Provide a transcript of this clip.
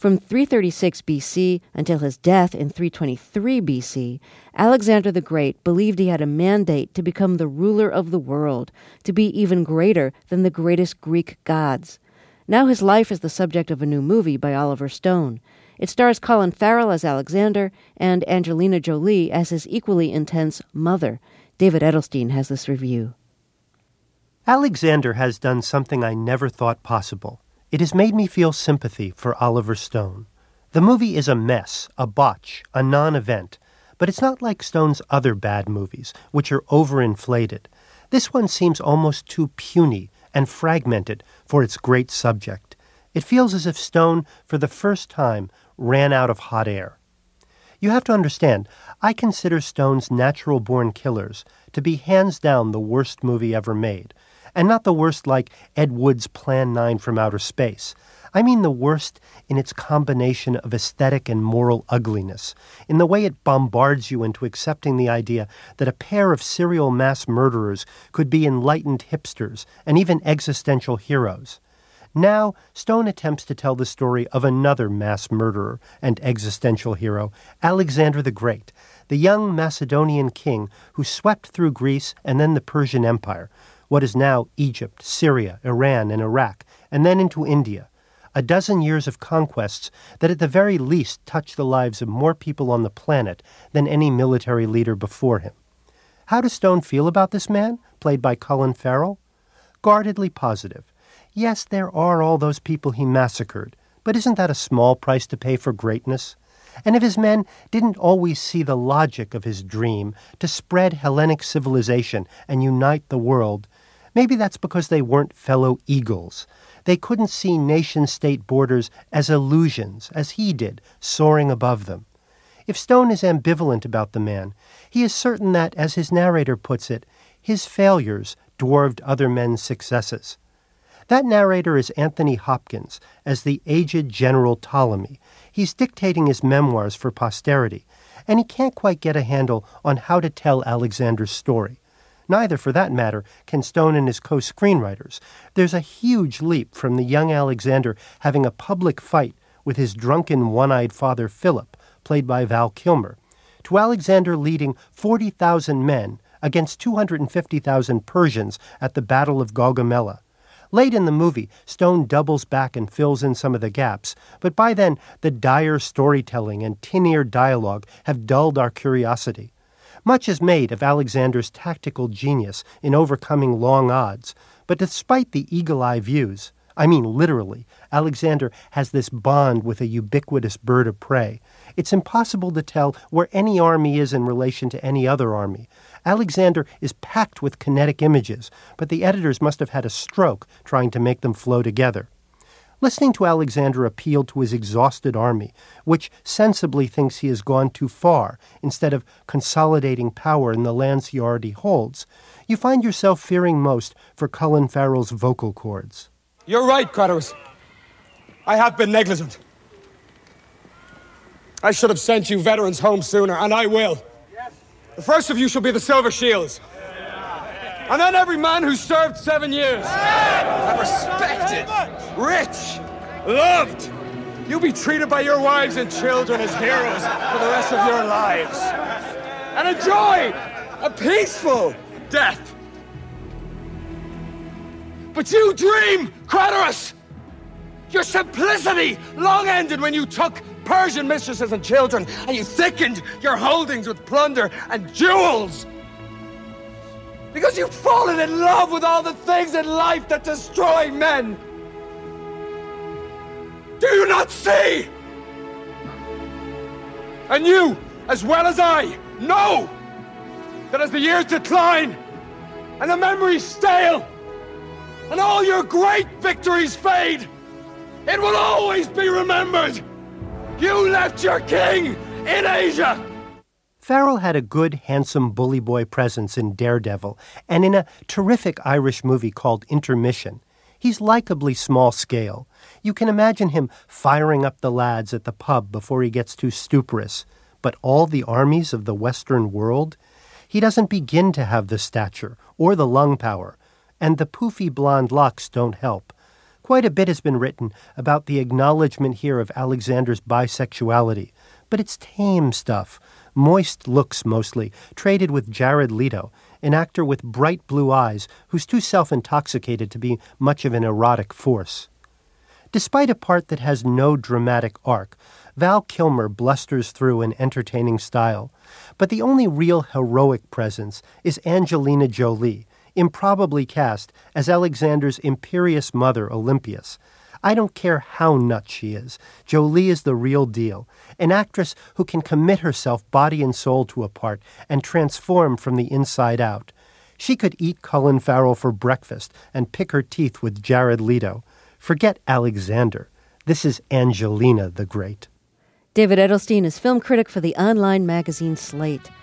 From 336 BC until his death in 323 BC, Alexander the Great believed he had a mandate to become the ruler of the world, to be even greater than the greatest Greek gods. Now his life is the subject of a new movie by Oliver Stone. It stars Colin Farrell as Alexander and Angelina Jolie as his equally intense mother. David Edelstein has this review. Alexander has done something I never thought possible. It has made me feel sympathy for Oliver Stone. The movie is a mess, a botch, a non-event, but it's not like Stone's other bad movies, which are overinflated. This one seems almost too puny and fragmented for its great subject. It feels as if Stone, for the first time, ran out of hot air. You have to understand, I consider Stone's Natural Born Killers to be hands down the worst movie ever made, and not the worst like Ed Wood's Plan 9 from Outer Space. I mean the worst in its combination of aesthetic and moral ugliness, in the way it bombards you into accepting the idea that a pair of serial mass murderers could be enlightened hipsters and even existential heroes. Now, Stone attempts to tell the story of another mass murderer and existential hero, Alexander the Great, the young Macedonian king who swept through Greece and then the Persian Empire, what is now Egypt, Syria, Iran, and Iraq, and then into India. A dozen years of conquests that at the very least touched the lives of more people on the planet than any military leader before him. How does Stone feel about this man, played by Colin Farrell? Guardedly positive. Yes, there are all those people he massacred, but isn't that a small price to pay for greatness? And if his men didn't always see the logic of his dream to spread Hellenic civilization and unite the world, maybe that's because they weren't fellow eagles. They couldn't see nation-state borders as illusions, as he did, soaring above them. If Stone is ambivalent about the man, he is certain that, as his narrator puts it, his failures dwarfed other men's successes. That narrator is Anthony Hopkins, as the aged General Ptolemy. He's dictating his memoirs for posterity, and he can't quite get a handle on how to tell Alexander's story. Neither, for that matter, can Stone and his co-screenwriters. There's a huge leap from the young Alexander having a public fight with his drunken one-eyed father Philip, played by Val Kilmer, to Alexander leading 40,000 men against 250,000 Persians at the Battle of Gaugamela. Late in the movie, Stone doubles back and fills in some of the gaps, but by then the dire storytelling and tin-ear dialogue have dulled our curiosity. Much is made of Alexander's tactical genius in overcoming long odds, but despite the eagle-eye views, I mean literally, Alexander has this bond with a ubiquitous bird of prey. It's impossible to tell where any army is in relation to any other army. Alexander is packed with kinetic images, but the editors must have had a stroke trying to make them flow together. Listening to Alexander appeal to his exhausted army, which sensibly thinks he has gone too far, instead of consolidating power in the lands he already holds, you find yourself fearing most for Colin Farrell's vocal cords. You're right, Craterus. I have been negligent. I should have sent you veterans home sooner, and I will. The first of you shall be the Silver Shields. And then every man who served 7 years. And respected, rich, loved. You'll be treated by your wives and children as heroes for the rest of your lives. And enjoy a peaceful death. But you dream, Craterus! Your simplicity long ended when you took Persian mistresses and children, and you thickened your holdings with plunder and jewels. Because you've fallen in love with all the things in life that destroy men. Do you not see? And you, as well as I, know that as the years decline, and the memories stale, and all your great victories fade, it will always be remembered. You left your king in Asia. Farrell had a good, handsome bully boy presence in Daredevil and in a terrific Irish movie called Intermission. He's likably small-scale. You can imagine him firing up the lads at the pub before he gets too stuporous. But all the armies of the Western world? He doesn't begin to have the stature or the lung power, and the poofy blonde locks don't help. Quite a bit has been written about the acknowledgement here of Alexander's bisexuality, but it's tame stuff, moist looks mostly, traded with Jared Leto, an actor with bright blue eyes who's too self-intoxicated to be much of an erotic force. Despite a part that has no dramatic arc, Val Kilmer blusters through in entertaining style, but the only real heroic presence is Angelina Jolie, improbably cast as Alexander's imperious mother, Olympias. I don't care how nuts she is. Jolie is the real deal, an actress who can commit herself body and soul to a part and transform from the inside out. She could eat Colin Farrell for breakfast and pick her teeth with Jared Leto. Forget Alexander. This is Angelina the Great. David Edelstein is film critic for the online magazine Slate.